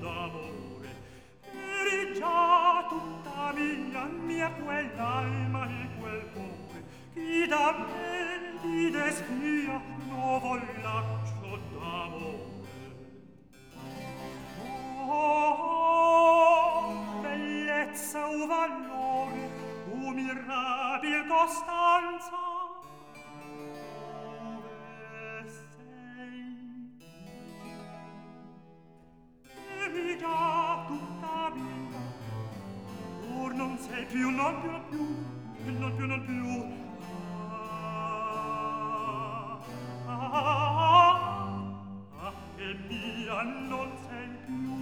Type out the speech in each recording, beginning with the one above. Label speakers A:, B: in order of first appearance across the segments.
A: d'amore. Eri già tutta mia quell'alma e quel cuore, chi da me ti desvia nuovo laccio d'amore. Oh, bellezza o valore, o mirabil costanza, dove sei? Eri già tutta mia, or non sei più, non più, non più, non più, non più. Che mia non sei più.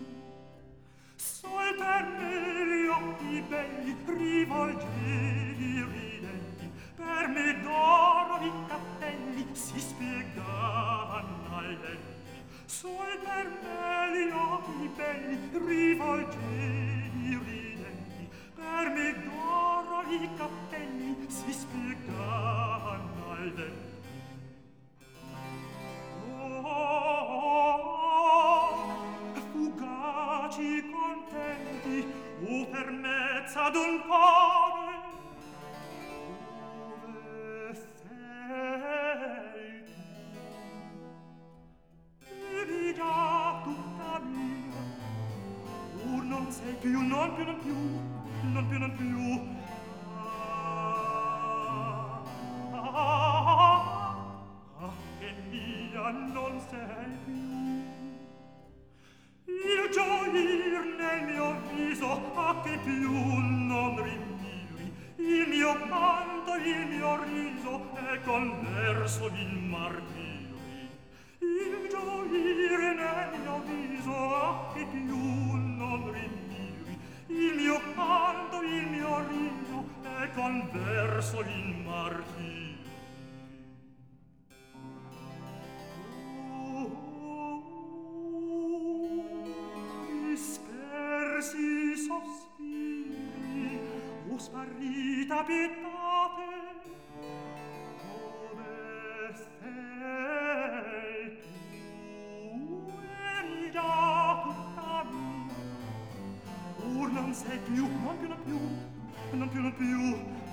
A: Sol per me gli occhi belli rivolgevi ridenti, per me d'oro i capelli si spiegavano ai denti. Sol per me gli occhi belli rivolgevi ridenti, per me d'oro i capelli si spiegavano ai denti. Fugaci contenti, o per mezza d'un cuore, dove sei tu? Eri già tutta mia, or non sei più, non più, non più, non più, non più. Che mia non sei più. Il gioir nel mio viso, a che più non rimiri, il mio canto, il mio riso, è converso in martiri. Il gioir nel mio viso, a che più non rimiri, il mio canto, il mio riso, è converso in martiri. Dispersi sospiri, o sparita pietate, dove sei tu? Eri già tutta mia, or non sei più, non più, non più, non più, non più.